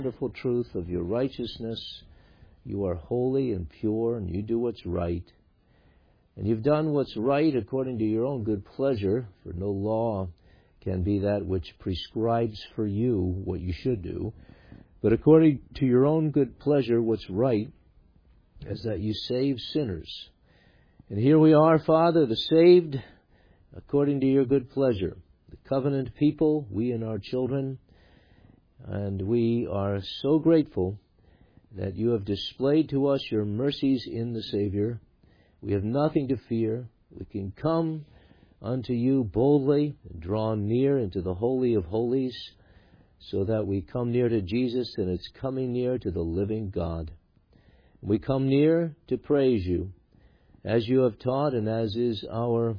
wonderful truth of your righteousness. You are holy and pure, and you do what's right. And you've done what's right according to your own good pleasure, for no law can be that which prescribes for you what you should do. But according to your own good pleasure, what's right is that you save sinners. And here we are, Father, the saved, according to your good pleasure. The covenant people, we and our children. And we are so grateful that you have displayed to us your mercies in the Savior. We have nothing to fear. We can come unto you boldly and draw near into the Holy of Holies, so that we come near to Jesus, and it's coming near to the living God. We come near to praise you, as you have taught, and as is our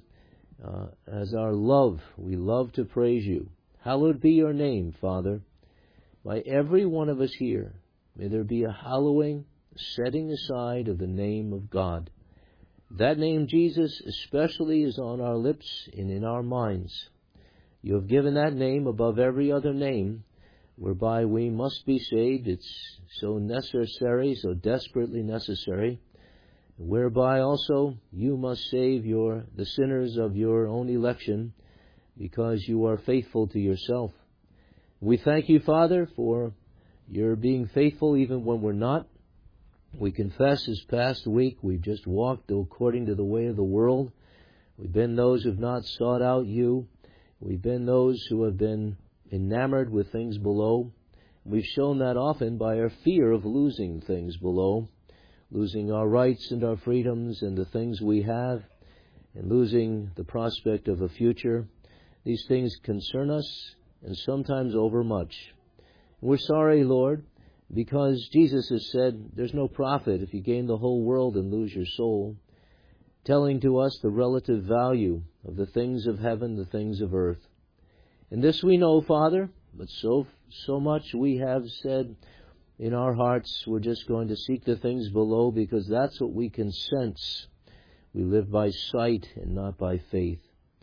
love. We love to praise you. Hallowed be your name, Father. By every one of us here, may there be a hallowing, setting aside of the name of God. That name, Jesus, especially is on our lips and in our minds. You have given that name above every other name, whereby we must be saved. It's so necessary, so desperately necessary, whereby also you must save the sinners of your own election, because you are faithful to yourself. We thank you, Father, for your being faithful even when we're not. We confess this past week we've just walked according to the way of the world. We've been those who have not sought out you. We've been those who have been enamored with things below. We've shown that often by our fear of losing things below, losing our rights and our freedoms and the things we have, and losing the prospect of a future. These things concern us, and sometimes overmuch. We're sorry, Lord, because Jesus has said there's no profit if you gain the whole world and lose your soul, telling to us the relative value of the things of heaven, the things of earth. And this we know, Father, but so much we have said in our hearts, we're just going to seek the things below because that's what we can sense. We live by sight and not by faith.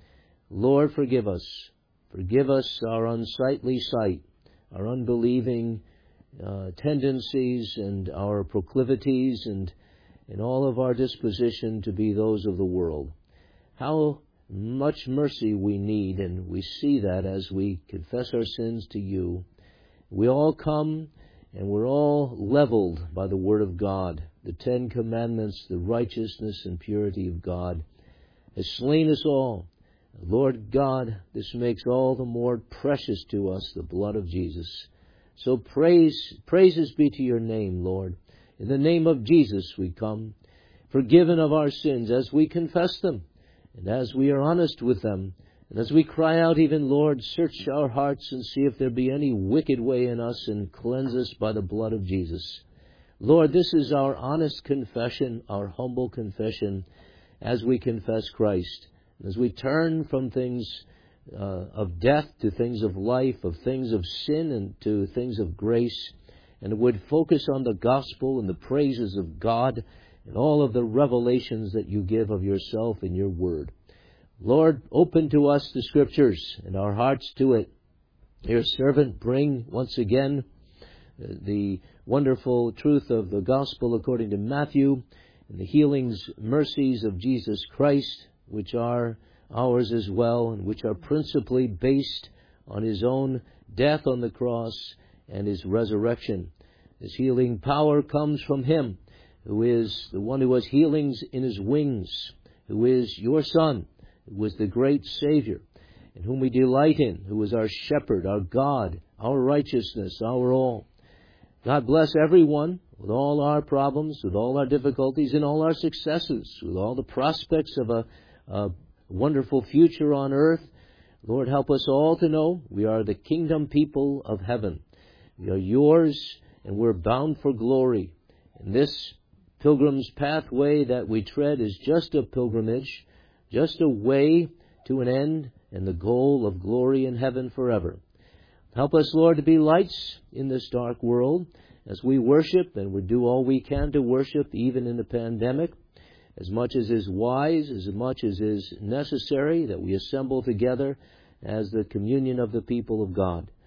Lord, forgive us. Forgive us our unsightly sight, our unbelieving tendencies and our proclivities and all of our disposition to be those of the world. How much mercy we need, and we see that as we confess our sins to you. We all come and we're all leveled by the Word of God. The 10 Commandments, the righteousness and purity of God has slain us all. Lord God, this makes all the more precious to us the blood of Jesus. So praises be to your name, Lord. In the name of Jesus we come, forgiven of our sins as we confess them, and as we are honest with them, and as we cry out even, Lord, search our hearts and see if there be any wicked way in us, and cleanse us by the blood of Jesus. Lord, this is our honest confession, our humble confession, as we confess Christ. As we turn from things of death to things of life, of things of sin and to things of grace, and would focus on the gospel and the praises of God and all of the revelations that you give of yourself in your word. Lord, open to us the Scriptures and our hearts to it. Your servant, bring once again the wonderful truth of the gospel according to Matthew and the healings, mercies of Jesus Christ, which are ours as well, and which are principally based on his own death on the cross and his resurrection. This healing power comes from him, who is the one who has healings in his wings, who is your Son, who is the great Savior, in whom we delight in, who is our shepherd, our God, our righteousness, our all. God bless everyone with all our problems, with all our difficulties, and all our successes, with all the prospects of a wonderful future on earth. Lord, help us all to know we are the kingdom people of heaven. We are yours, and we're bound for glory. And this pilgrim's pathway that we tread is just a pilgrimage, just a way to an end and the goal of glory in heaven forever. Help us, Lord, to be lights in this dark world as we worship, and we do all we can to worship even in the pandemic. As much as is wise, as much as is necessary, that we assemble together as the communion of the people of God.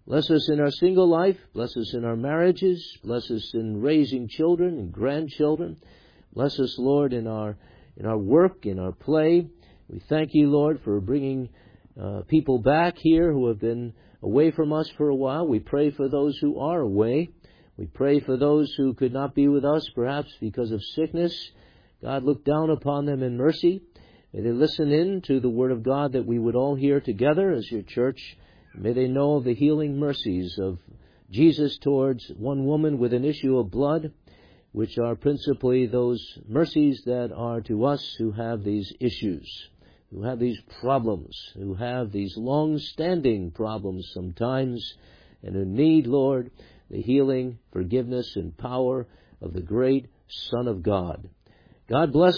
Bless us in our single life. Bless us in our marriages. Bless us in raising children and grandchildren. Bless us, Lord, in our work, in our play. We thank you, Lord, for bringing people back here who have been away from us for a while. We pray for those who are away. We pray for those who could not be with us, perhaps because of sickness. God, look down upon them in mercy. May they listen in to the Word of God that we would all hear together as your church. May they know the healing mercies of Jesus towards one woman with an issue of blood, which are principally those mercies that are to us who have these issues, who have these problems, who have these long-standing problems sometimes, and who need, Lord, the healing, forgiveness, and power of the great Son of God. God bless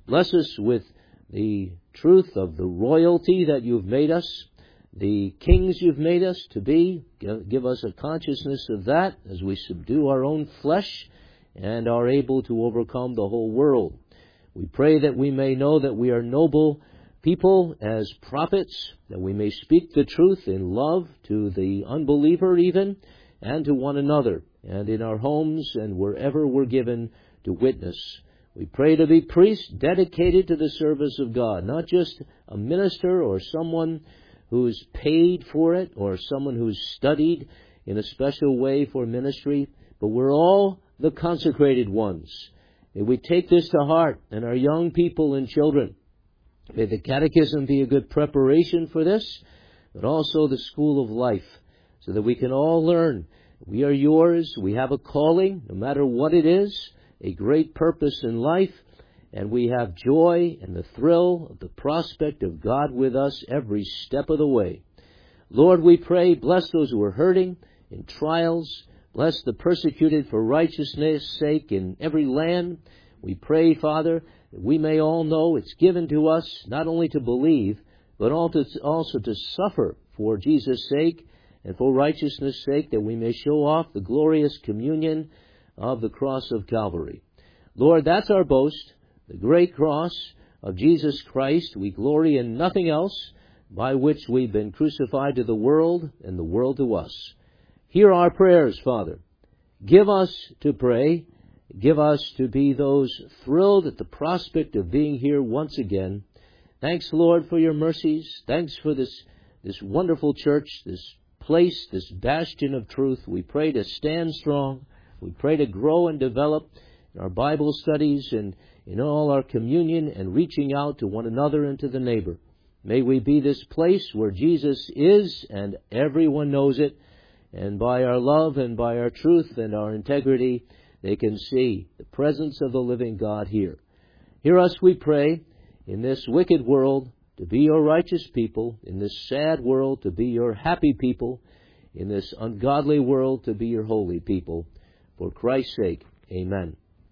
us with the truth of the royalty that you've made us, the kings you've made us to be. Give us a consciousness of that as we subdue our own flesh and are able to overcome the whole world. We pray that we may know that we are noble people as prophets, that we may speak the truth in love to the unbeliever even, and to one another, and in our homes and wherever we're given to witness. We pray to be priests dedicated to the service of God, not just a minister or someone who's paid for it or someone who's studied in a special way for ministry, but we're all the consecrated ones. May we take this to heart, and our young people and children. May the catechism be a good preparation for this, but also the school of life, so that we can all learn. We are yours. We have a calling, no matter what it is, a great purpose in life, and we have joy and the thrill of the prospect of God with us every step of the way. Lord, we pray, bless those who are hurting in trials. Bless the persecuted for righteousness' sake in every land. We pray, Father, that we may all know it's given to us not only to believe, but also to suffer for Jesus' sake and for righteousness' sake, that we may show off the glorious communion of the cross of Calvary. Lord, that's our boast, the great cross of Jesus Christ. We glory in nothing else, by which we've been crucified to the world and the world to us. Hear our prayers, Father. Give us to pray. Give us to be those thrilled at the prospect of being here once again. Thanks, Lord, for your mercies. Thanks for this wonderful church, this place, this bastion of truth. We pray to stand strong. We pray to grow and develop in our Bible studies and in all our communion and reaching out to one another and to the neighbor. May we be this place where Jesus is and everyone knows it. And by our love and by our truth and our integrity, they can see the presence of the living God here. Hear us, we pray, in this wicked world to be your righteous people, in this sad world to be your happy people, in this ungodly world to be your holy people. For Christ's sake, amen.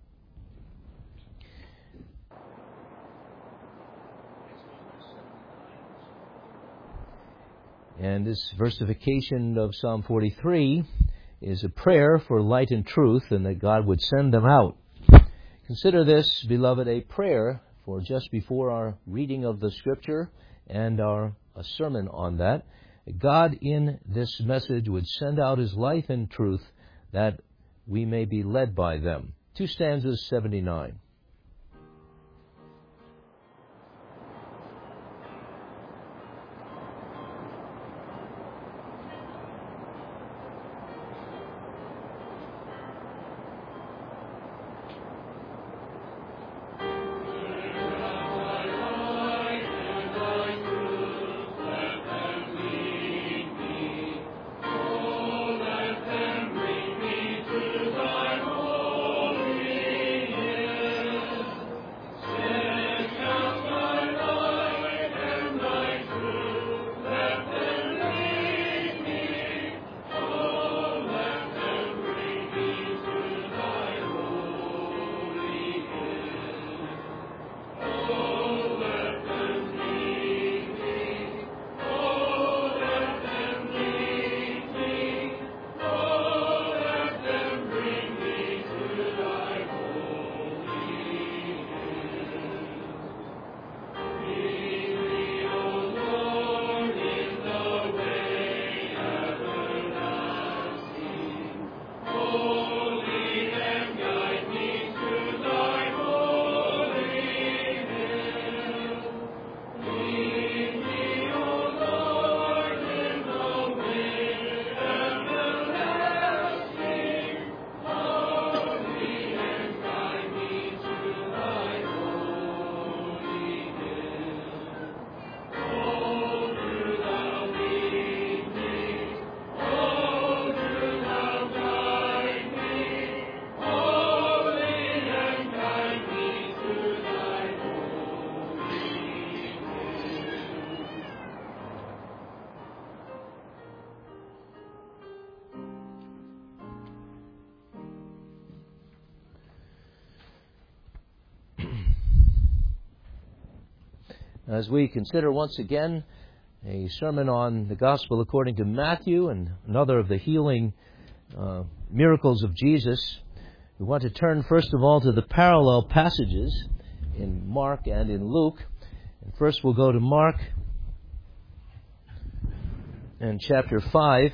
And this versification of Psalm 43 is a prayer for light and truth, and that God would send them out. Consider this, beloved, a prayer for just before our reading of the Scripture and a sermon on that. God in this message would send out His light and truth, that we may be led by them. 2 stanzas 79. as we consider once again a sermon on the Gospel according to Matthew and another of the healing miracles of Jesus. We want to turn first of all to the parallel passages in Mark and in Luke. And first we'll go to Mark and chapter 5.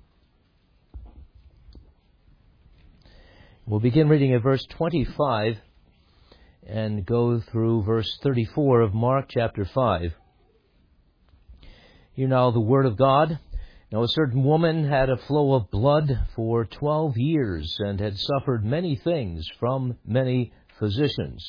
We'll begin reading at verse 25 and go through verse 34 of Mark chapter 5. Hear now the word of God. Now a certain woman had a flow of blood for 12 years and had suffered many things from many physicians.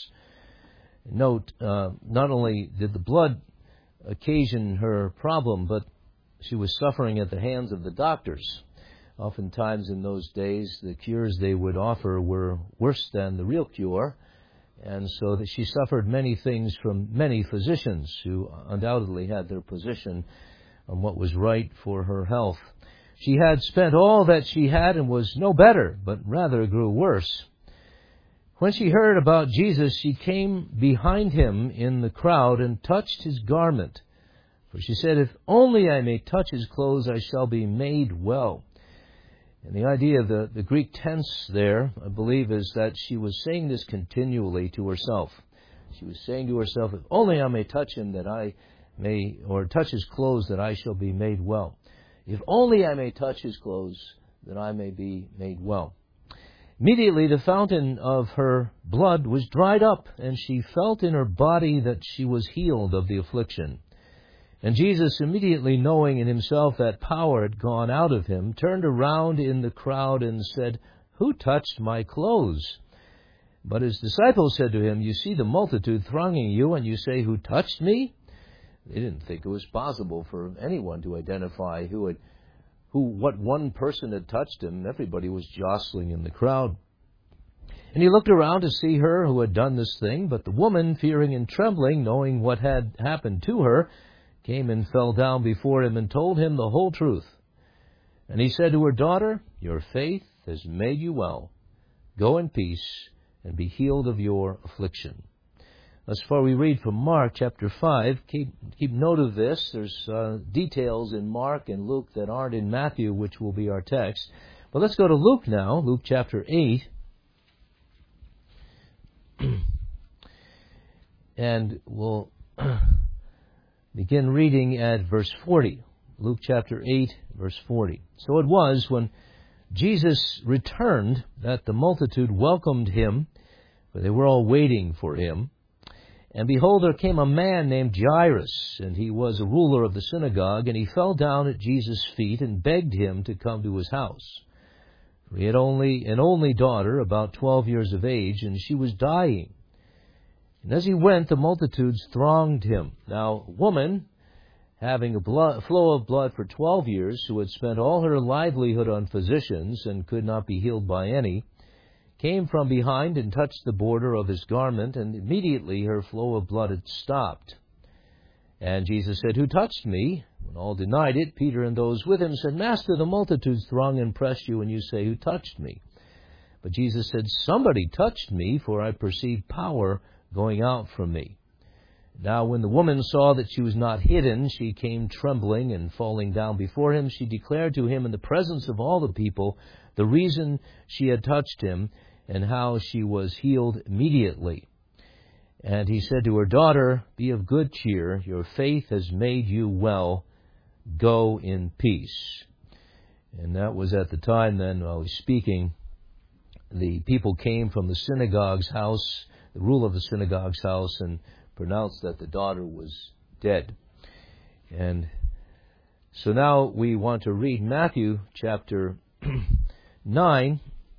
Note, not only did the blood occasion her problem, but she was suffering at the hands of the doctors. Oftentimes in those days, the cures they would offer were worse than the real cure. And so that she suffered many things from many physicians who undoubtedly had their position on what was right for her health. She had spent all that she had and was no better, but rather grew worse. When she heard about Jesus, she came behind him in the crowd and touched his garment. For she said, "If only I may touch his clothes, I shall be made well." And the idea of the Greek tense there, I believe, is that she was saying this continually to herself. She was saying to herself, "If only I may touch him that I may, or touch his clothes that I shall be made well. If only I may touch his clothes that I may be made well." Immediately the fountain of her blood was dried up, and she felt in her body that she was healed of the affliction. And Jesus, immediately knowing in himself that power had gone out of him, turned around in the crowd and said, "Who touched my clothes?" But his disciples said to him, "You see the multitude thronging you, and you say, 'Who touched me?'" They didn't think it was possible for anyone to identify what one person had touched him. Everybody was jostling in the crowd. And he looked around to see her who had done this thing, but the woman, fearing and trembling, knowing what had happened to her, came and fell down before him and told him the whole truth. And he said to her, "Daughter, your faith has made you well. Go in peace and be healed of your affliction." Thus far we read from Mark chapter 5. Keep note of this. There's details in Mark and Luke that aren't in Matthew, which will be our text. But let's go to Luke now, Luke chapter 8. And we'll begin reading at verse 40. Luke chapter 8, verse 40. "So it was when Jesus returned that the multitude welcomed him, for they were all waiting for him. And behold, there came a man named Jairus, and he was a ruler of the synagogue, and he fell down at Jesus' feet and begged him to come to his house. For he had an only daughter, about 12 years of age, and she was dying. And as he went, the multitudes thronged him. Now, a woman, having a flow of blood for 12 years, who had spent all her livelihood on physicians and could not be healed by any, came from behind and touched the border of his garment, and immediately her flow of blood had stopped. And Jesus said, "Who touched me?" When all denied it, Peter and those with him said, "Master, the multitudes throng and press you, and you say, 'Who touched me?' But Jesus said, 'Somebody touched me, for I perceive power going out from me.' Now when the woman saw that she was not hidden, she came trembling, and falling down before him, she declared to him in the presence of all the people the reason she had touched him, and how she was healed immediately. And he said to her, 'Daughter, be of good cheer. Your faith has made you well. Go in peace.'" And that was at the time then, while he's speaking, the people came from the synagogue's house, the ruler of the synagogue's house, and pronounced that the daughter was dead. And so now we want to read Matthew chapter 9.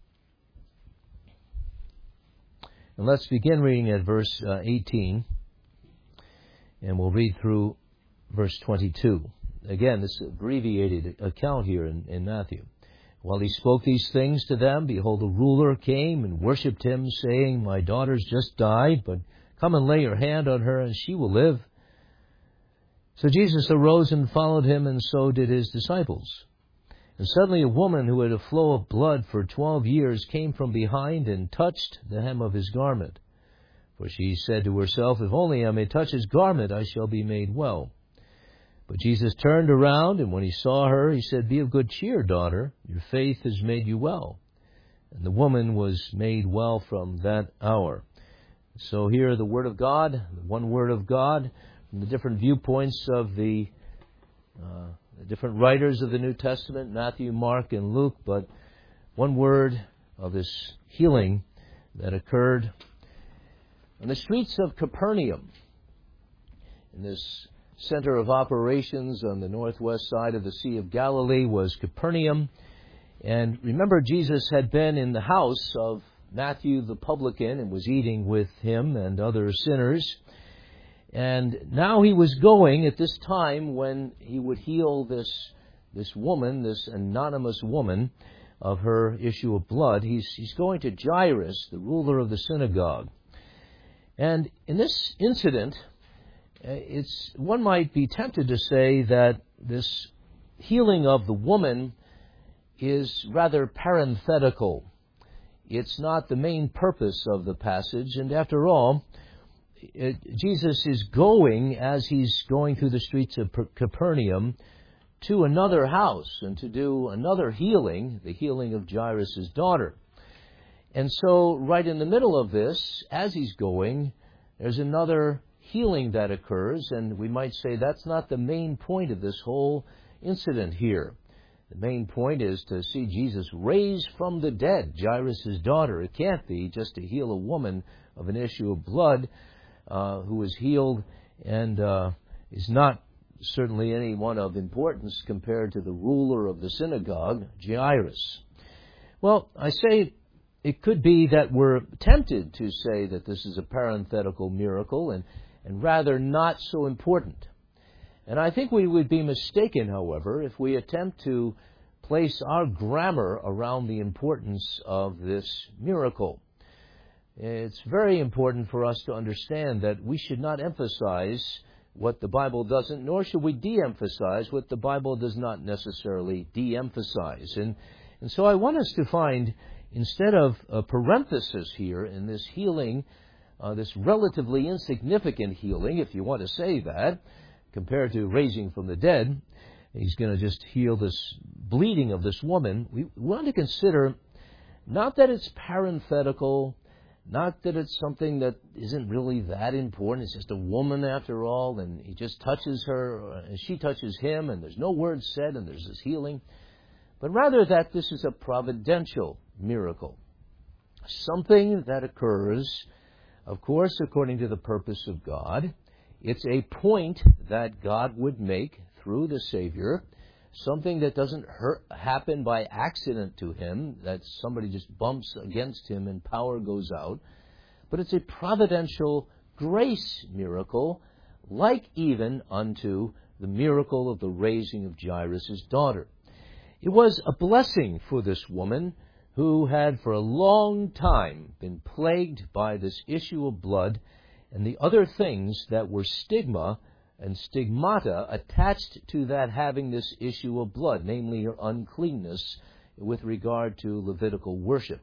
And let's begin reading at verse 18, and we'll read through verse 22. Again, this abbreviated account here in Matthew. "While he spoke these things to them, behold, a ruler came and worshipped him, saying, 'My daughter's just died, but come and lay your hand on her, and she will live.' So Jesus arose and followed him, and so did his disciples. And suddenly a woman who had a flow of blood for 12 years came from behind and touched the hem of his garment. For she said to herself, "If only I may touch his garment, I shall be made well." But Jesus turned around, and when he saw her, he said, "Be of good cheer, daughter. Your faith has made you well." And the woman was made well from that hour. So here the Word of God, the one Word of God, from the different viewpoints of the different writers of the New Testament, Matthew, Mark, and Luke, but one word of this healing that occurred on the streets of Capernaum, in this center of operations on the northwest side of the Sea of Galilee was Capernaum. And remember, Jesus had been in the house of Matthew the publican and was eating with him and other sinners. And now he was going at this time when he would heal this woman, this anonymous woman, of her issue of blood. He's going to Jairus, the ruler of the synagogue. And in this incident, one might be tempted to say that this healing of the woman is rather parenthetical. It's not the main purpose of the passage, and after all, Jesus is going, as he's going through the streets of Capernaum, to another house and to do another healing, the healing of Jairus' daughter. And so, right in the middle of this, as he's going, there's another healing that occurs, and we might say that's not the main point of this whole incident here. The main point is to see Jesus raise from the dead Jairus' daughter. It can't be just to heal a woman of an issue of blood who is healed and is not certainly anyone of importance compared to the ruler of the synagogue, Jairus. Well, I say it could be that we're tempted to say that this is a parenthetical miracle and rather not so important. And I think we would be mistaken, however, if we attempt to place our grammar around the importance of this miracle. It's very important for us to understand that we should not emphasize what the Bible doesn't, nor should we de-emphasize what the Bible does not necessarily de-emphasize. And so I want us to find, instead of a parenthesis here in this healing, this relatively insignificant healing, if you want to say that, compared to raising from the dead, he's going to just heal this bleeding of this woman. We want to consider not that it's parenthetical, not that it's something that isn't really that important. It's just a woman after all, and he just touches her, and she touches him, and there's no words said, and there's this healing. But rather that this is a providential miracle. Something that occurs, of course, according to the purpose of God. It's a point that God would make through the Savior, something that doesn't happen by accident to him, that somebody just bumps against him and power goes out. But it's a providential grace miracle, like even unto the miracle of the raising of Jairus' daughter. It was a blessing for this woman who had for a long time been plagued by this issue of blood and the other things that were stigma and stigmata attached to that having this issue of blood, namely her uncleanness with regard to Levitical worship.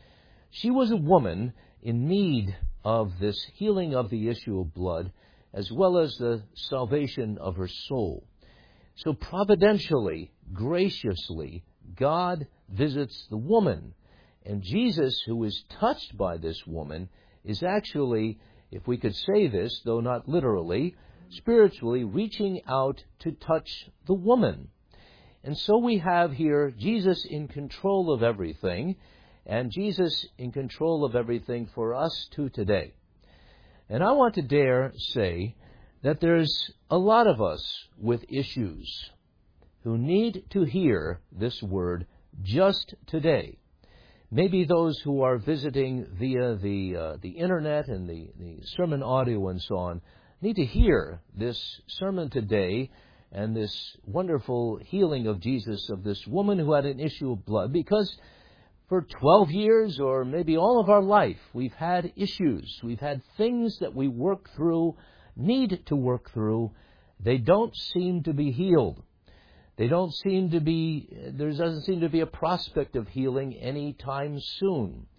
She was a woman in need of this healing of the issue of blood, as well as the salvation of her soul. So providentially, graciously, God visits the woman. And Jesus, who is touched by this woman, is actually, if we could say this, though not literally, spiritually reaching out to touch the woman. And so we have here Jesus in control of everything, and Jesus in control of everything for us too today. And I want to dare say that there's a lot of us with issues who need to hear this word just today. Maybe those who are visiting via the internet and the sermon audio and so on need to hear this sermon today and this wonderful healing of Jesus of this woman who had an issue of blood, because for 12 years or maybe all of our life we've had issues. We've had things that we work through, need to work through. They don't seem to be healed. There doesn't seem to be a prospect of healing any time soon.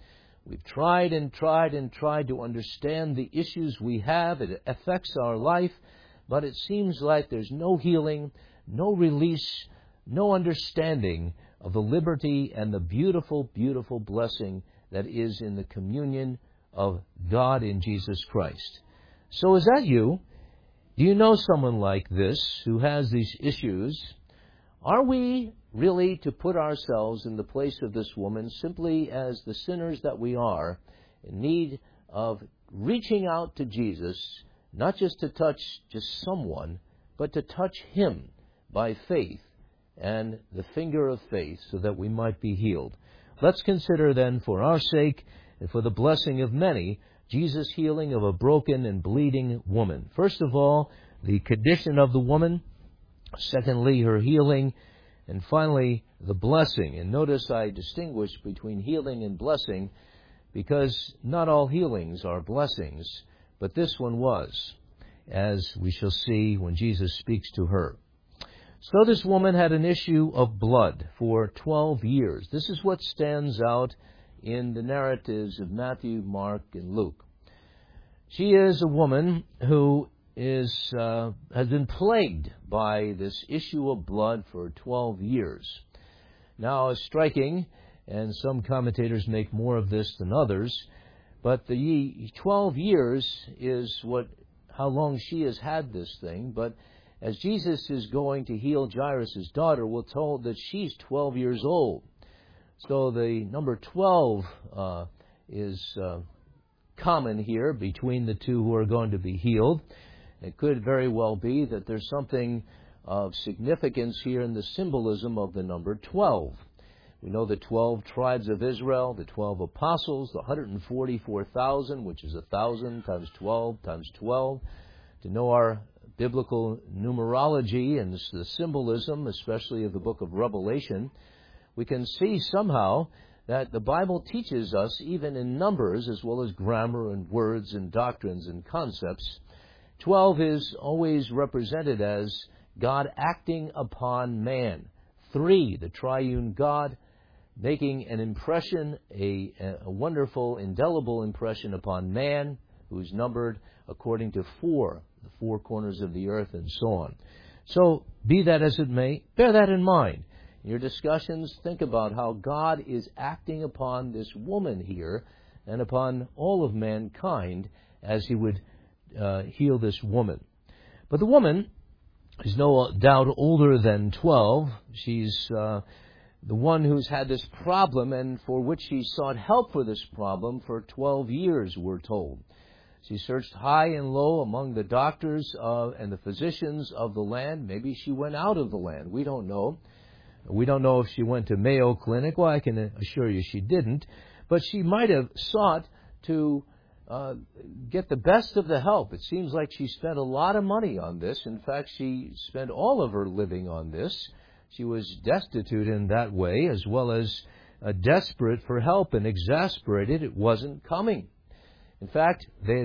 We've tried and tried and tried to understand the issues we have. It affects our life, but it seems like there's no healing, no release, no understanding of the liberty and the beautiful, beautiful blessing that is in the communion of God in Jesus Christ. So is that you? Do you know someone like this who has these issues? Are we really to put ourselves in the place of this woman simply as the sinners that we are, in need of reaching out to Jesus, not just to touch just someone, but to touch Him by faith and the finger of faith so that we might be healed? Let's consider then, for our sake and for the blessing of many, Jesus' healing of a broken and bleeding woman. First of all, the condition of the woman. Secondly, her healing. And finally, the blessing. And notice I distinguish between healing and blessing because not all healings are blessings, but this one was, as we shall see when Jesus speaks to her. So this woman had an issue of blood for 12 years. This is what stands out in the narratives of Matthew, Mark, and Luke. She is a woman who has been plagued by this issue of blood for 12 years. Now, it's striking, and some commentators make more of this than others, but the 12 years is how long she has had this thing. But as Jesus is going to heal Jairus' daughter, we're told that she's 12 years old. So the number 12 is common here between the two who are going to be healed. It could very well be that there's something of significance here in the symbolism of the number 12. We know the 12 tribes of Israel, the 12 apostles, the 144,000, which is 1,000 times 12 times 12. To know our biblical numerology and the symbolism, especially of the book of Revelation, we can see somehow that the Bible teaches us, even in numbers as well as grammar and words and doctrines and concepts, 12 is always represented as God acting upon man. 3, the triune God, making an impression, a wonderful, indelible impression upon man, who's numbered according to 4, the 4 corners of the earth, and so on. So, be that as it may, bear that in mind. In your discussions, think about how God is acting upon this woman here and upon all of mankind as He would heal this woman. But the woman is no doubt older than 12. She's the one who's had this problem and for which she sought help for this problem for 12 years, we're told. She searched high and low among the doctors and the physicians of the land. Maybe she went out of the land. We don't know. We don't know if she went to Mayo Clinic. Well, I can assure you she didn't. But she might have sought to get the best of the help. It seems like she spent a lot of money on this. In fact, she spent all of her living on this. She was destitute in that way, as well as desperate for help and exasperated. It wasn't coming. In fact, they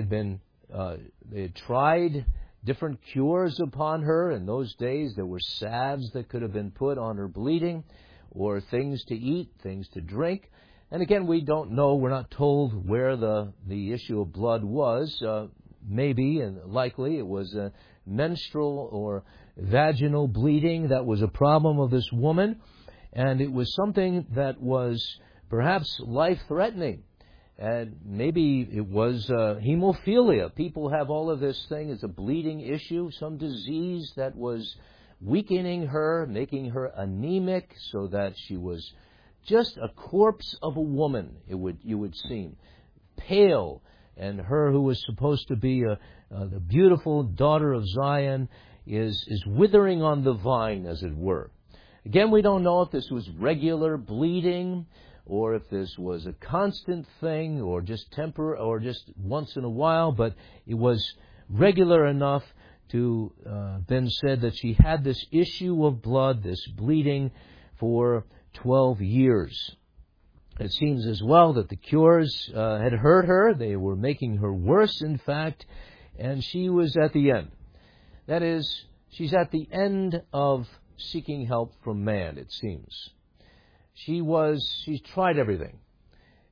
had tried different cures upon her. In those days, there were salves that could have been put on her bleeding, or things to eat, things to drink. And again, we don't know, we're not told where the issue of blood was. Maybe and likely it was a menstrual or vaginal bleeding that was a problem of this woman. And it was something that was perhaps life-threatening. And maybe it was hemophilia. People have all of this thing as a bleeding issue, some disease that was weakening her, making her anemic so that she was just a corpse of a woman, you would seem, pale, and her who was supposed to be the beautiful daughter of Zion is withering on the vine, as it were. Again, we don't know if this was regular bleeding, or if this was a constant thing, or just or just once in a while, but it was regular enough to been said that she had this issue of blood, this bleeding, for 12 years. It seems as well that the cures had hurt her. They were making her worse, in fact, and she was at the end. That is, she's at the end of seeking help from man, it seems. She's tried everything.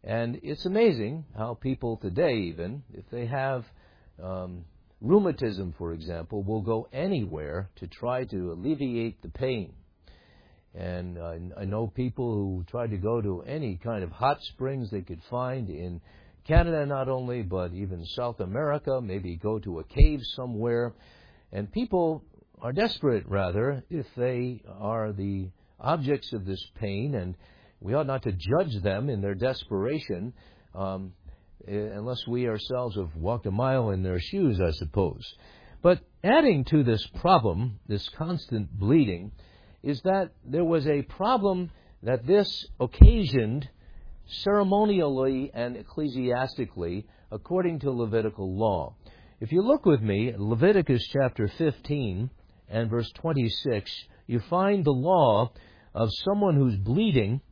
And it's amazing how people today, even, if they have rheumatism, for example, will go anywhere to try to alleviate the pain. And I know people who try to go to any kind of hot springs they could find in Canada not only, but even South America, maybe go to a cave somewhere. And people are desperate, rather, if they are the objects of this pain, and we ought not to judge them in their desperation unless we ourselves have walked a mile in their shoes, I suppose. But adding to this problem, this constant bleeding, is that there was a problem that this occasioned ceremonially and ecclesiastically according to Levitical law. If you look with me at Leviticus chapter 15 and verse 26, you find the law of someone who's bleeding,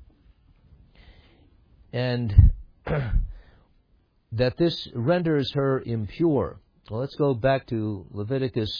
and that this renders her impure. Well, let's go back to Leviticus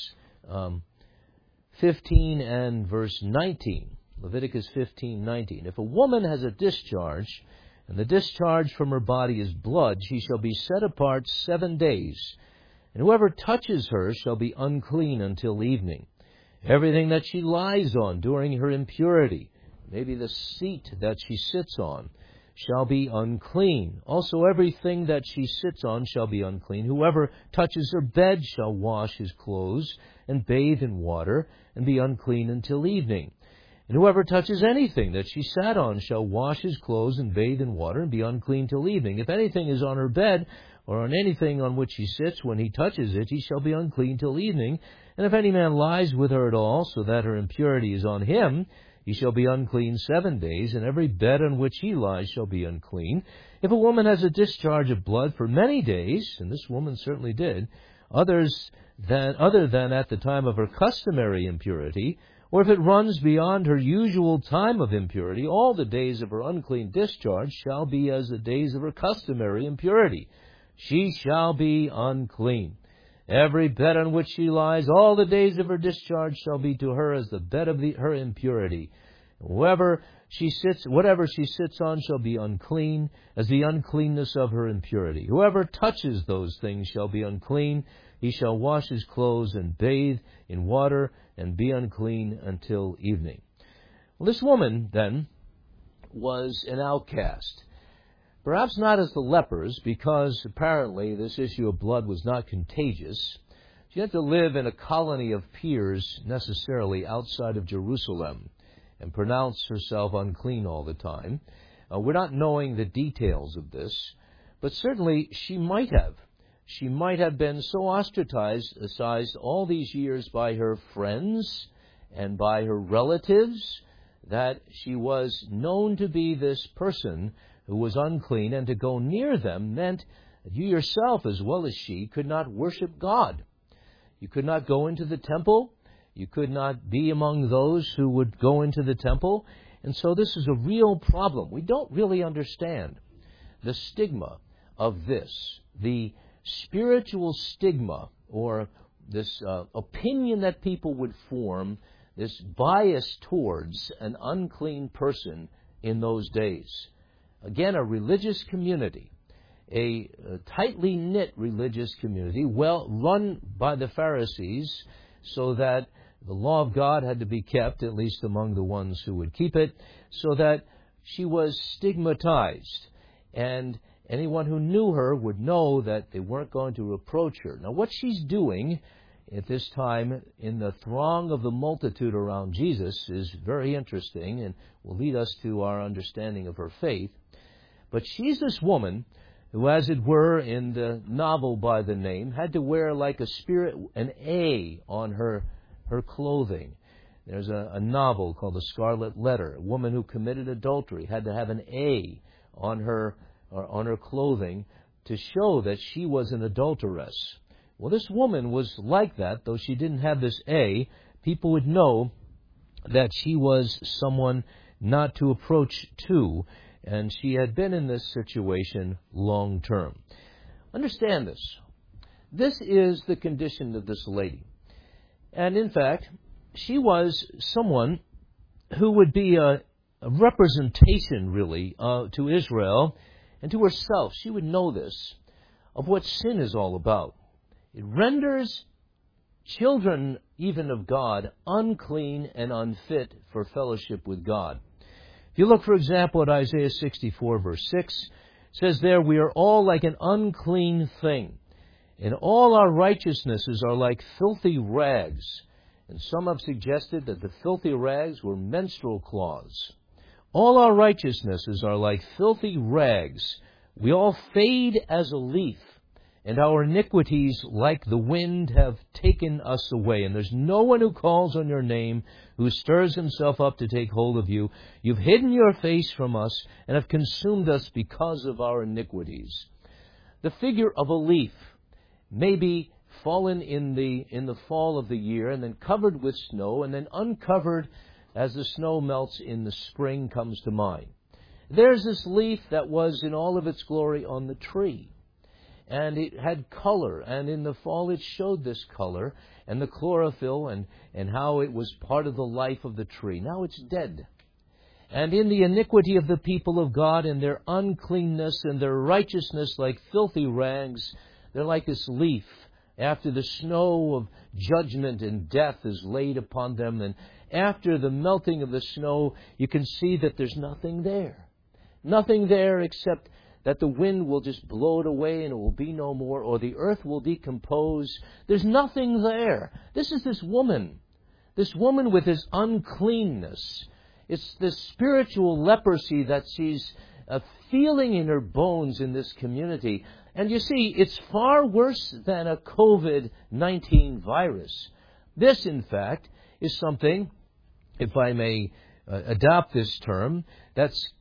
15 and verse 19. Leviticus 15:19. If a woman has a discharge, and the discharge from her body is blood, she shall be set apart 7 days, and whoever touches her shall be unclean until evening. Everything that she lies on during her impurity, maybe the seat that she sits on, shall be unclean. Also everything that she sits on shall be unclean. Whoever touches her bed shall wash his clothes and bathe in water and be unclean until evening. And whoever touches anything that she sat on shall wash his clothes and bathe in water and be unclean till evening. If anything is on her bed or on anything on which she sits, when he touches it, he shall be unclean till evening. And if any man lies with her at all, so that her impurity is on him, he shall be unclean 7 days, and every bed on which he lies shall be unclean. If a woman has a discharge of blood for many days, and this woman certainly did, other than at the time of her customary impurity, or if it runs beyond her usual time of impurity, all the days of her unclean discharge shall be as the days of her customary impurity. She shall be unclean. Every bed on which she lies, all the days of her discharge shall be to her as the bed of her impurity. Whatever she sits on shall be unclean, as the uncleanness of her impurity. Whoever touches those things shall be unclean. He shall wash his clothes and bathe in water and be unclean until evening. Well, this woman, then, was an outcast. Perhaps not as the lepers, because apparently this issue of blood was not contagious. She had to live in a colony of peers, necessarily outside of Jerusalem, and pronounce herself unclean all the time. We're not knowing the details of this, but certainly she might have. She might have been so ostracized all these years by her friends and by her relatives that she was known to be this person who was unclean, and to go near them meant that you yourself, as well as she, could not worship God. You could not go into the temple. You could not be among those who would go into the temple. And so this is a real problem. We don't really understand the stigma of this, the spiritual stigma, or this opinion that people would form, this bias towards an unclean person in those days. Again, a religious community, a tightly knit religious community, well run by the Pharisees, so that the law of God had to be kept, at least among the ones who would keep it, so that she was stigmatized. And anyone who knew her would know that they weren't going to reproach her. Now, what she's doing at this time in the throng of the multitude around Jesus is very interesting and will lead us to our understanding of her faith. But she's this woman who, as it were, in the novel by the name, had to wear like an A on her clothing. There's a novel called The Scarlet Letter. A woman who committed adultery had to have an A on her clothing to show that she was an adulteress. Well, this woman was like that. Though she didn't have this A, people would know that she was someone not to approach to, and she had been in this situation long term. Understand this. This is the condition of this lady. And in fact, she was someone who would be a representation, really, to Israel and to herself, she would know this, of what sin is all about. It renders children, even of God, unclean and unfit for fellowship with God. If you look, for example, at Isaiah 64, verse 6, it says there, "We are all like an unclean thing, and all our righteousnesses are like filthy rags." And some have suggested that the filthy rags were menstrual cloths. All our righteousnesses are like filthy rags. We all fade as a leaf, and our iniquities, like the wind, have taken us away. And there's no one who calls on your name, who stirs himself up to take hold of you. You've hidden your face from us and have consumed us because of our iniquities. The figure of a leaf may be fallen in the fall of the year, and then covered with snow, and then uncovered as the snow melts in the spring comes to mind. There's this leaf that was in all of its glory on the tree. And it had color, and in the fall it showed this color, and the chlorophyll, and how it was part of the life of the tree. Now it's dead. And in the iniquity of the people of God, and their uncleanness and their righteousness like filthy rags, they're like this leaf after the snow of judgment and death is laid upon them. And after the melting of the snow, you can see that there's nothing there. Nothing there except that the wind will just blow it away and it will be no more, or the earth will decompose. There's nothing there. This is this woman with this uncleanness. It's this spiritual leprosy that she's feeling in her bones in this community. And you see, it's far worse than a COVID-19 virus. This, in fact, is something, if I may adopt this term, that's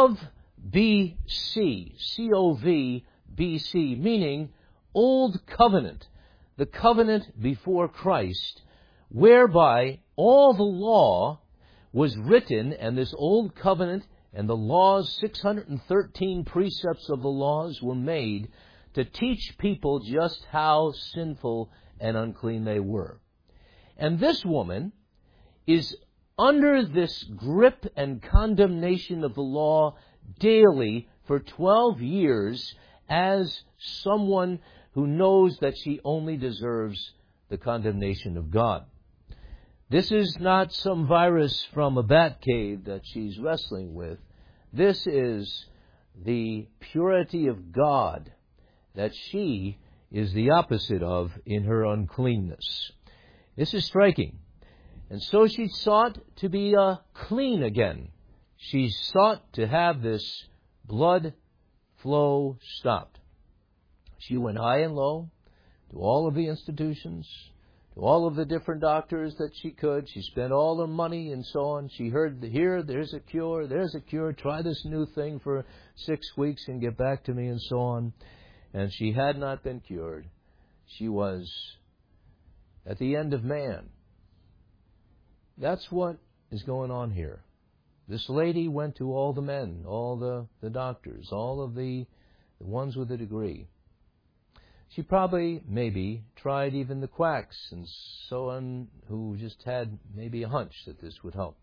COV-BC, C-O-V-B-C, meaning Old Covenant, the covenant before Christ, whereby all the law was written, and this Old Covenant and the laws, 613 precepts of the laws were made to teach people just how sinful and unclean they were. And this woman is under this grip and condemnation of the law daily for 12 years as someone who knows that she only deserves the condemnation of God. This is not some virus from a bat cave that she's wrestling with. This is the purity of God that she is the opposite of in her uncleanness. This is striking. And so she sought to be clean again. She sought to have this blood flow stopped. She went high and low to all of the institutions, to all of the different doctors that she could. She spent all her money and so on. She heard, here, there's a cure, try this new thing for 6 weeks and get back to me and so on. And she had not been cured. She was at the end of man. That's what is going on here. This lady went to all the men, all the doctors, all of the ones with a degree. She probably, maybe, tried even the quacks and so on, who just had maybe a hunch that this would help.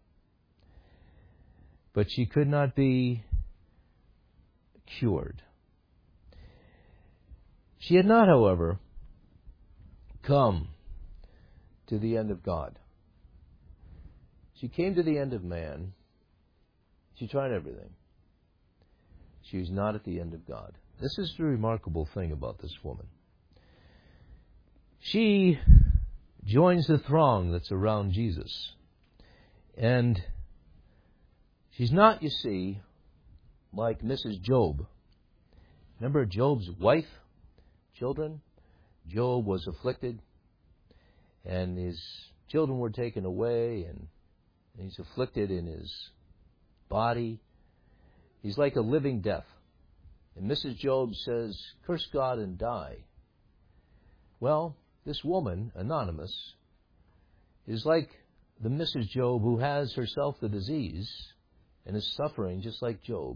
But she could not be cured. She had not, however, come to the end of God. She came to the end of man. She tried everything. She was not at the end of God. This is the remarkable thing about this woman. She joins the throng that's around Jesus. And she's not, you see, like Mrs. Job. Remember Job's wife, children? Job was afflicted, and his children were taken away, and he's afflicted in his body. He's like a living death. And Mrs. Job says, curse God and die. Well, this woman, anonymous, is like the Mrs. Job who has herself the disease and is suffering just like Job.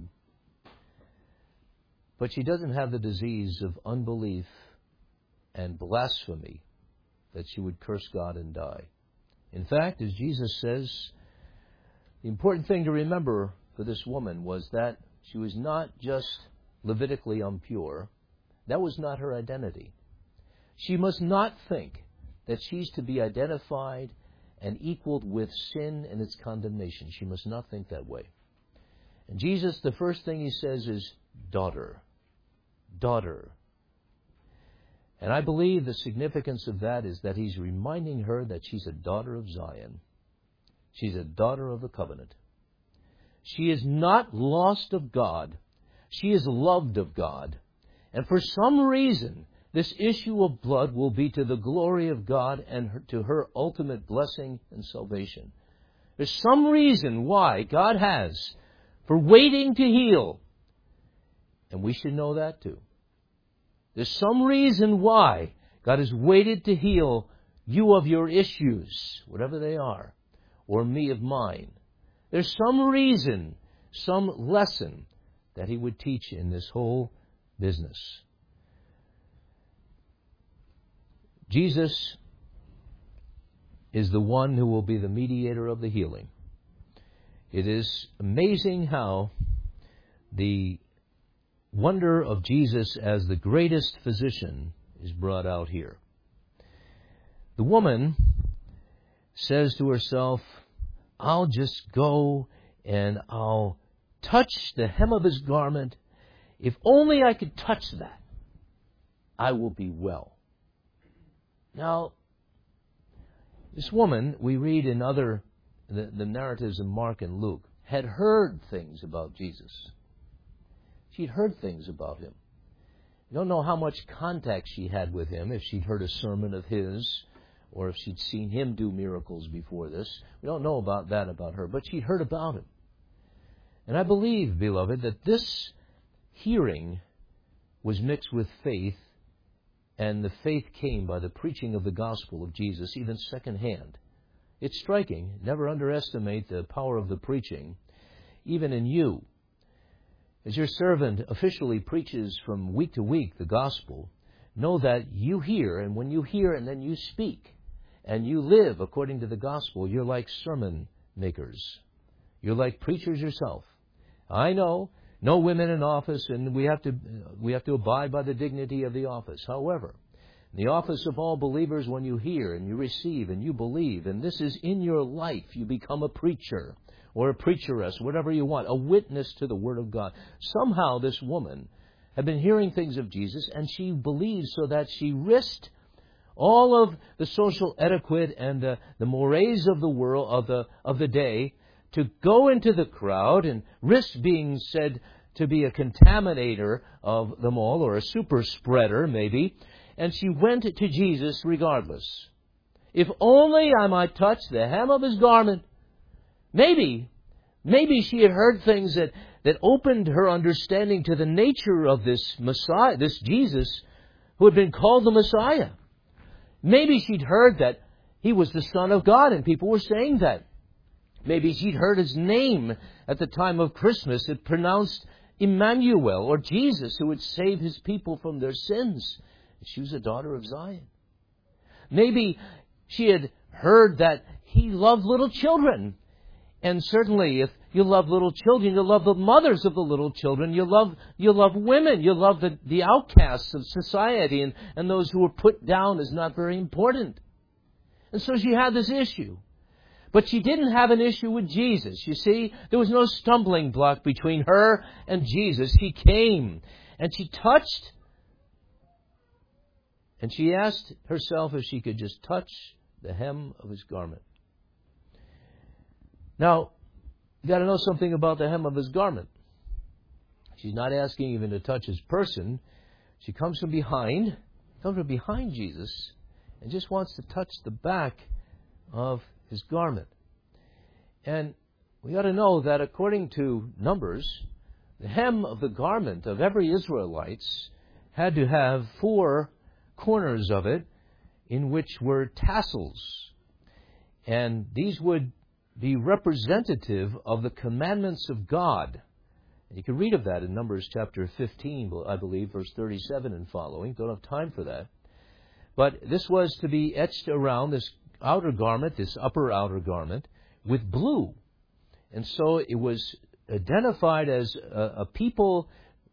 But she doesn't have the disease of unbelief and blasphemy that she would curse God and die. In fact, as Jesus says, the important thing to remember for this woman was that she was not just Levitically impure. That was not her identity. She must not think that she's to be identified and equaled with sin and its condemnation. She must not think that way. And Jesus, the first thing he says is, daughter. Daughter. And I believe the significance of that is that he's reminding her that she's a daughter of Zion. She's a daughter of the covenant. She is not lost of God. She is loved of God. And for some reason, this issue of blood will be to the glory of God and to her ultimate blessing and salvation. There's some reason why God has for waiting to heal. And we should know that too. There's some reason why God has waited to heal you of your issues, whatever they are, or me of mine. There's some reason, some lesson that he would teach in this whole business. Jesus is the one who will be the mediator of the healing. It is amazing how the wonder of Jesus as the greatest physician is brought out here. The woman says to herself, I'll just go and I'll touch the hem of his garment. If only I could touch that, I will be well. Now, this woman, we read in the narratives of Mark and Luke, had heard things about Jesus. She'd heard things about him. You don't know how much contact she had with him, if she'd heard a sermon of his, or if she'd seen him do miracles before this. We don't know about that about her, but she'd heard about him. And I believe, beloved, that this hearing was mixed with faith, and the faith came by the preaching of the gospel of Jesus, even secondhand. It's striking. Never underestimate the power of the preaching, even in you. As your servant officially preaches from week to week the gospel, know that you hear, and when you hear and then you speak, and you live according to the gospel, you're like sermon makers. You're like preachers yourself. I know, no women in office, and we have to abide by the dignity of the office. However, in the office of all believers, when you hear and you receive and you believe, and this is in your life, you become a preacher or a preacheress, whatever you want, a witness to the Word of God. Somehow this woman had been hearing things of Jesus, and she believed, so that she risked all of the social etiquette and the mores of the world, of the day, to go into the crowd and risk being said to be a contaminator of them all, or a super spreader maybe, and she went to Jesus regardless. If only I might touch the hem of his garment. Maybe she had heard things that opened her understanding to the nature of this Messiah, this Jesus, who had been called the Messiah. Maybe she'd heard that he was the Son of God, and people were saying that. Maybe she'd heard his name at the time of Christmas. It pronounced Emmanuel, or Jesus, who would save his people from their sins. She was a daughter of Zion. Maybe she had heard that he loved little children. And certainly, if you love little children, you love the mothers of the little children. You love women. You love the outcasts of society and those who were put down as not very important. And so she had this issue. But she didn't have an issue with Jesus. You see, there was no stumbling block between her and Jesus. He came and she touched, and she asked herself if she could just touch the hem of his garment. Now, you got to know something about the hem of his garment. She's not asking even to touch his person. She comes from behind Jesus, and just wants to touch the back of his garment. And we got to know that according to Numbers, the hem of the garment of every Israelite had to have 4 corners of it in which were tassels. And these would be representative of the commandments of God. And you can read of that in Numbers chapter 15, I believe, verse 37 and following. Don't have time for that. But this was to be etched around this outer garment, this upper outer garment, with blue. And so it was identified as a people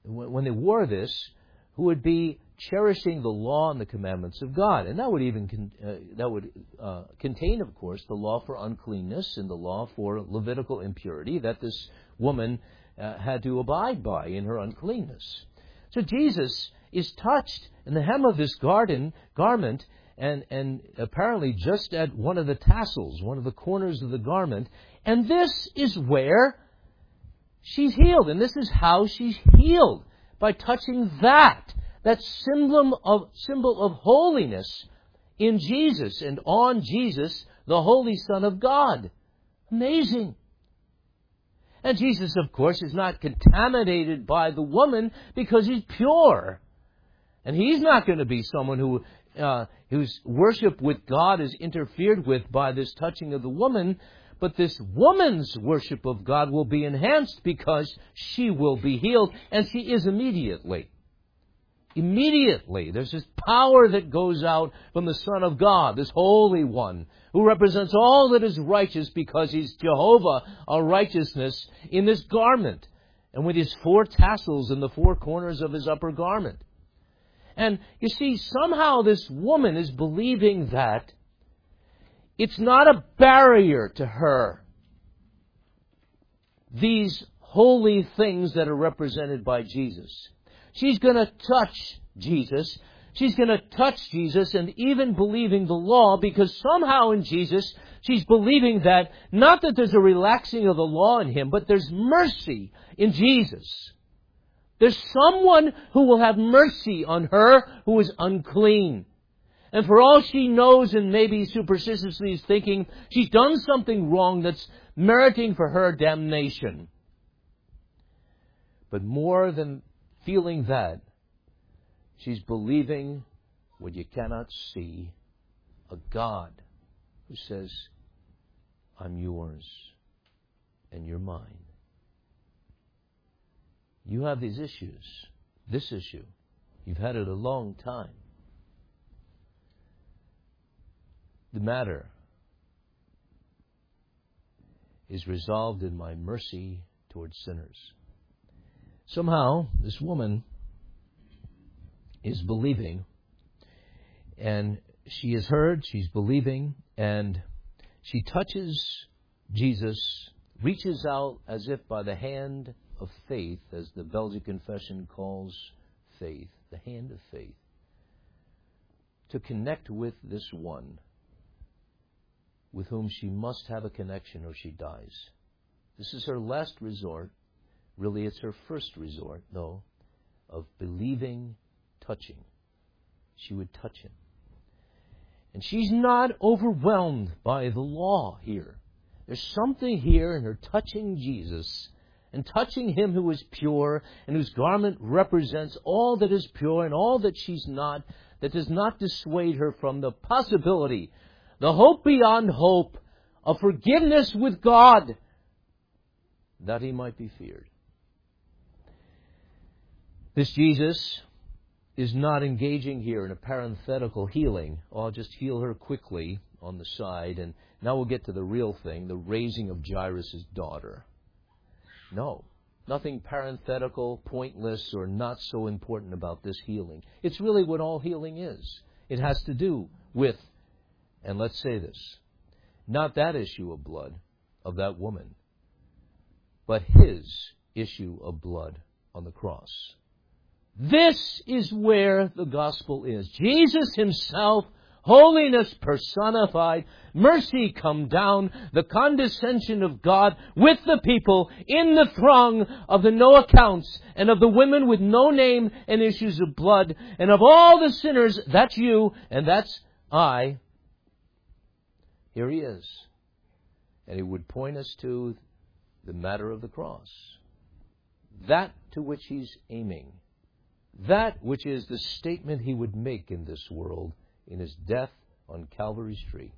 when they wore this, who would be cherishing the law and the commandments of God. And that would even contain, of course, the law for uncleanness and the law for Levitical impurity that this woman had to abide by in her uncleanness. So Jesus is touched in the hem of this garment, and apparently just at one of the tassels, one of the corners of the garment, and this is where she's healed, and this is how she's healed, by touching that symbol of holiness in Jesus and on Jesus, the Holy Son of God. Amazing. And Jesus, of course, is not contaminated by the woman because he's pure. And he's not going to be someone whose worship with God is interfered with by this touching of the woman, but this woman's worship of God will be enhanced because she will be healed, and she is immediately. Immediately. There's this power that goes out from the Son of God, this Holy One, who represents all that is righteous because he's Jehovah, our righteousness, in this garment, and with his 4 tassels in the 4 corners of his upper garment. And you see, somehow this woman is believing that it's not a barrier to her, these holy things that are represented by Jesus. She's going to touch Jesus. She's going to touch Jesus and even believing the law, because somehow in Jesus she's believing that, not that there's a relaxing of the law in him, but there's mercy in Jesus. There's someone who will have mercy on her who is unclean. And for all she knows, and maybe superstitiously is thinking, she's done something wrong that's meriting for her damnation. But more than feeling that, she's believing what you cannot see, a God who says, I'm yours and you're mine. You have these issues, this issue. You've had it a long time. The matter is resolved in my mercy towards sinners. Somehow, this woman is believing, and she has heard, she's believing, and she touches Jesus, reaches out as if by the hand of faith, as the Belgian Confession calls faith, the hand of faith, to connect with this one with whom she must have a connection or she dies. This is her last resort. Really, it's her first resort, though, of believing, touching. She would touch him. And she's not overwhelmed by the law here. There's something here in her touching Jesus and touching him who is pure and whose garment represents all that is pure and all that she's not, that does not dissuade her from the possibility, the hope beyond hope, of forgiveness with God, that he might be feared. This Jesus is not engaging here in a parenthetical healing. Oh, I'll just heal her quickly on the side, and now we'll get to the real thing, the raising of Jairus' daughter. No, nothing parenthetical, pointless, or not so important about this healing. It's really what all healing is. It has to do with, and let's say this, not that issue of blood of that woman, but his issue of blood on the cross. This is where the gospel is. Jesus himself, holiness personified, mercy come down, the condescension of God with the people in the throng of the no accounts and of the women with no name and issues of blood, and of all the sinners, that's you and that's I. Here he is. And he would point us to the matter of the cross. That to which he's aiming. That which is the statement he would make in this world in his death on Calvary's tree.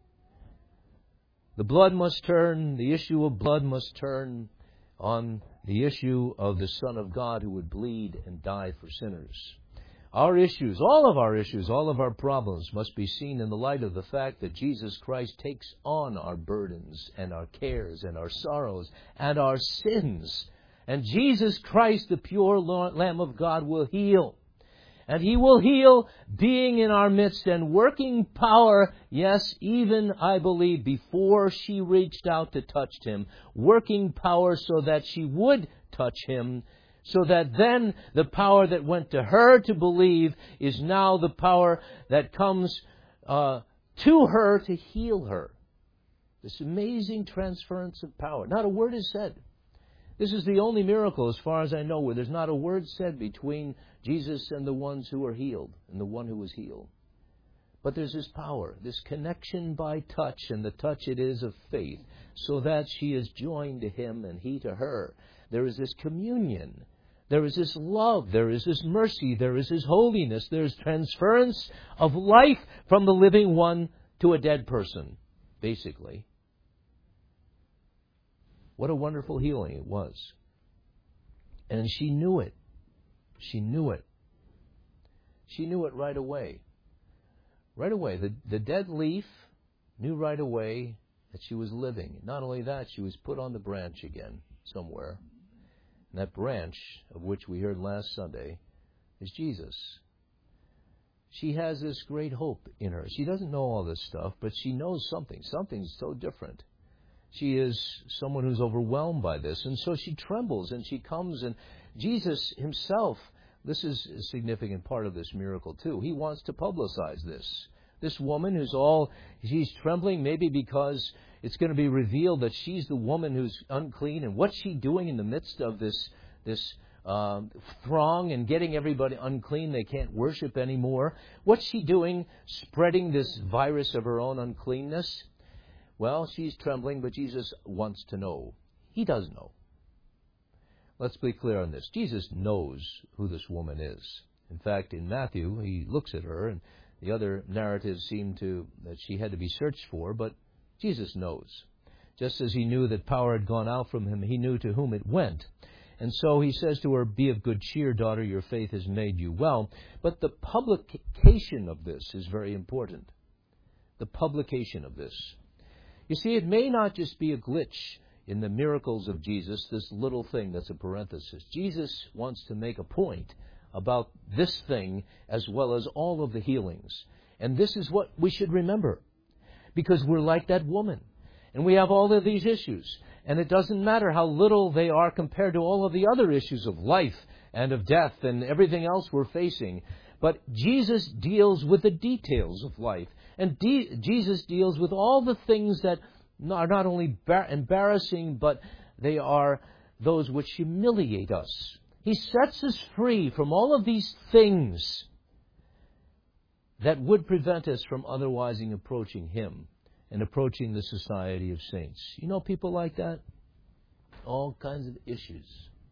The blood must turn, the issue of blood must turn on the issue of the Son of God who would bleed and die for sinners. Our issues, all of our problems must be seen in the light of the fact that Jesus Christ takes on our burdens and our cares and our sorrows and our sins And Jesus Christ, the pure Lamb of God, will heal. And He will heal being in our midst and working power, yes, even, I believe, before she reached out to touch Him, working power so that she would touch Him, so that then the power that went to her to believe is now the power that comes to her to heal her. This amazing transference of power. Not a word is said. This is the only miracle, as far as I know, where there's not a word said between Jesus and the ones who are healed and the one who was healed. But there's this power, this connection by touch, and the touch it is of faith, so that she is joined to Him and He to her. There is this communion. There is this love. There is this mercy. There is this holiness. There is transference of life from the living one to a dead person, basically. What a wonderful healing it was. And she knew it. She knew it. She knew it right away. Right away. The dead leaf knew right away that she was living. Not only that, she was put on the branch again somewhere. And that branch, of which we heard last Sunday, is Jesus. She has this great hope in her. She doesn't know all this stuff, but she knows something. Something's so different. She is someone who's overwhelmed by this, and so she trembles, and she comes, and Jesus Himself, this is a significant part of this miracle too. He wants to publicize this. This woman she's trembling maybe because it's going to be revealed that she's the woman who's unclean, and what's she doing in the midst of this throng and getting everybody unclean? They can't worship anymore. What's she doing spreading this virus of her own uncleanness? Well, she's trembling, but Jesus wants to know. He does know. Let's be clear on this. Jesus knows who this woman is. In fact, in Matthew, He looks at her, and the other narratives seem that she had to be searched for, but Jesus knows. Just as He knew that power had gone out from Him, He knew to whom it went. And so He says to her, "Be of good cheer, daughter, your faith has made you well." But the publication of this is very important. The publication of this. You see, it may not just be a glitch in the miracles of Jesus, this little thing that's a parenthesis. Jesus wants to make a point about this thing as well as all of the healings. And this is what we should remember, because we're like that woman. And we have all of these issues. And it doesn't matter how little they are compared to all of the other issues of life and of death and everything else we're facing. But Jesus deals with the details of life. And Jesus deals with all the things that are not only embarrassing, but they are those which humiliate us. He sets us free from all of these things that would prevent us from otherwise approaching Him and approaching the society of saints. You know people like that? All kinds of issues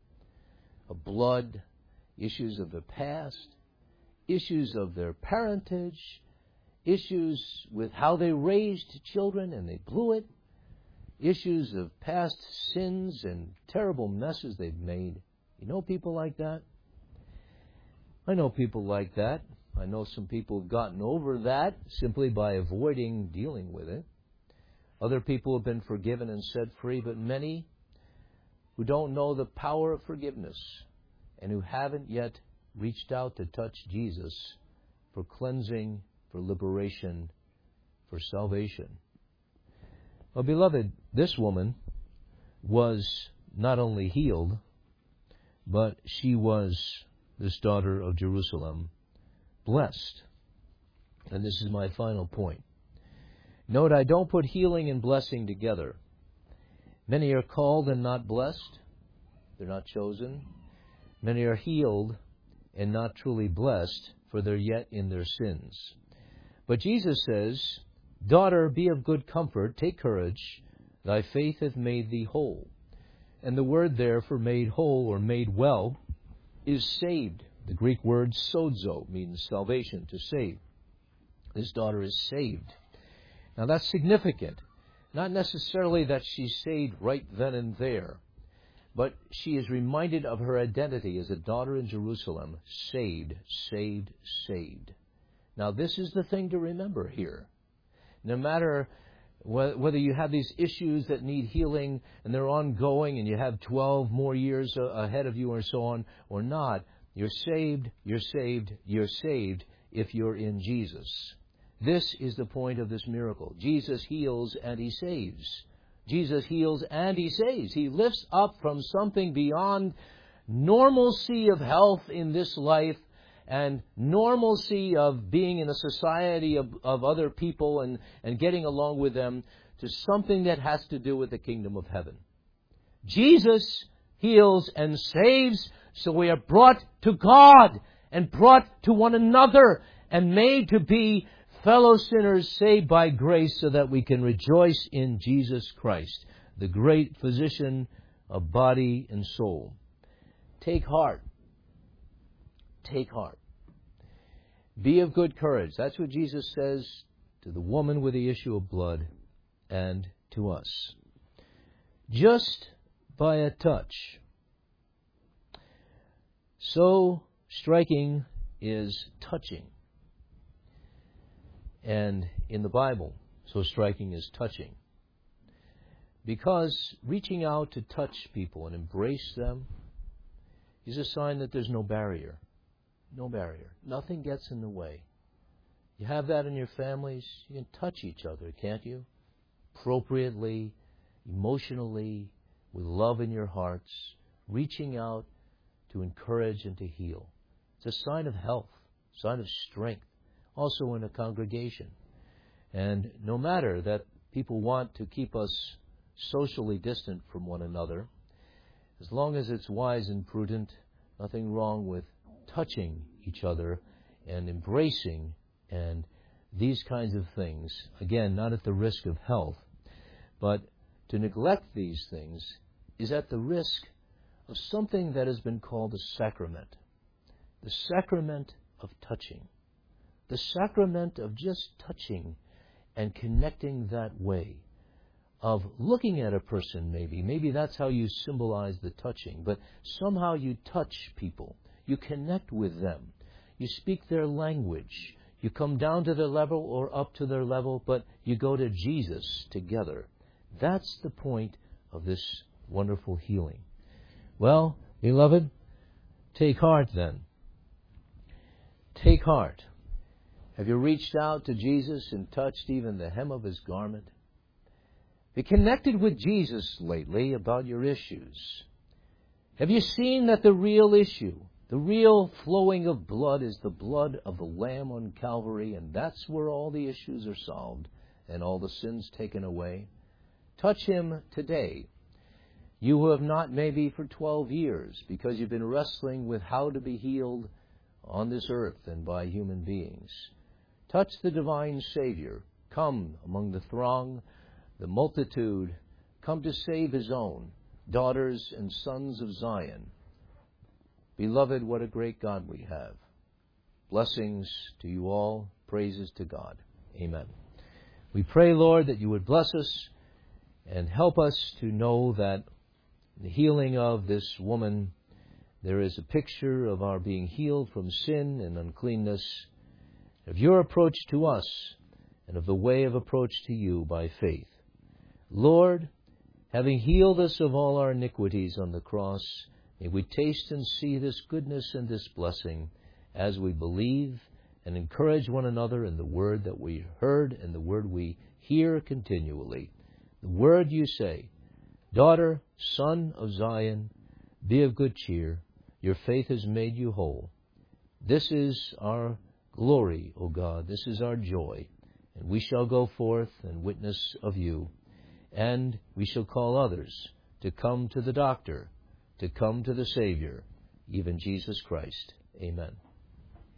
of blood, issues of the past, issues of their parentage, issues with how they raised children and they blew it, issues of past sins and terrible messes they've made. You know people like that? I know people like that. I know some people have gotten over that simply by avoiding dealing with it. Other people have been forgiven and set free, but many who don't know the power of forgiveness and who haven't yet reached out to touch Jesus for cleansing, for liberation, for salvation. Well, beloved, this woman was not only healed, but she was, this daughter of Jerusalem, blessed. And this is my final point. Note, I don't put healing and blessing together. Many are called and not blessed. They're not chosen. Many are healed and not truly blessed, for they're yet in their sins. But Jesus says, "Daughter, be of good comfort, take courage, thy faith hath made thee whole." And the word there for made whole or made well is saved. The Greek word sozo means salvation, to save. This daughter is saved. Now that's significant. Not necessarily that she's saved right then and there, but she is reminded of her identity as a daughter in Jerusalem, saved, saved, saved. Now this is the thing to remember here. No matter Whether you have these issues that need healing and they're ongoing and you have 12 more years ahead of you or so on or not, you're saved, you're saved, you're saved if you're in Jesus. This is the point of this miracle. Jesus heals and He saves. Jesus heals and He saves. He lifts up from something beyond normalcy of health in this life and normalcy of being in a society of other people and getting along with them to something that has to do with the kingdom of heaven. Jesus heals and saves, so we are brought to God and brought to one another and made to be fellow sinners saved by grace so that we can rejoice in Jesus Christ, the great physician of body and soul. Take heart. Take heart. Be of good courage. That's what Jesus says to the woman with the issue of blood and to us. Just by a touch. So striking is touching. And in the Bible, so striking is touching. Because reaching out to touch people and embrace them is a sign that there's no barrier. No barrier. Nothing gets in the way. You have that in your families. You can touch each other, can't you? Appropriately, emotionally, with love in your hearts, reaching out to encourage and to heal. It's a sign of health, a sign of strength, also in a congregation. And no matter that people want to keep us socially distant from one another, as long as it's wise and prudent, nothing wrong with touching each other and embracing and these kinds of things. Again, not at the risk of health, but to neglect these things is at the risk of something that has been called a sacrament. The sacrament of touching. The sacrament of just touching and connecting that way. Of looking at a person maybe. Maybe that's how you symbolize the touching. But somehow you touch people. You connect with them. You speak their language. You come down to their level or up to their level, but you go to Jesus together. That's the point of this wonderful healing. Well, beloved, take heart then. Take heart. Have you reached out to Jesus and touched even the hem of His garment? Be connected with Jesus lately about your issues. Have you seen that the real issue, the real flowing of blood is the blood of the Lamb on Calvary, and that's where all the issues are solved and all the sins taken away? Touch Him today. You who have not maybe for 12 years because you've been wrestling with how to be healed on this earth and by human beings. Touch the divine Savior. Come among the throng, the multitude, come to save His own, daughters and sons of Zion. Beloved, what a great God we have. Blessings to you all. Praises to God. Amen. We pray, Lord, that you would bless us and help us to know that in the healing of this woman, there is a picture of our being healed from sin and uncleanness, of your approach to us, and of the way of approach to you by faith. Lord, having healed us of all our iniquities on the cross, may we taste and see this goodness and this blessing as we believe and encourage one another in the word that we heard and the word we hear continually. The word you say, daughter, son of Zion, be of good cheer. Your faith has made you whole. This is our glory, O God. This is our joy. And we shall go forth and witness of you. And we shall call others to come to the doctor, to come to the Savior, even Jesus Christ. Amen.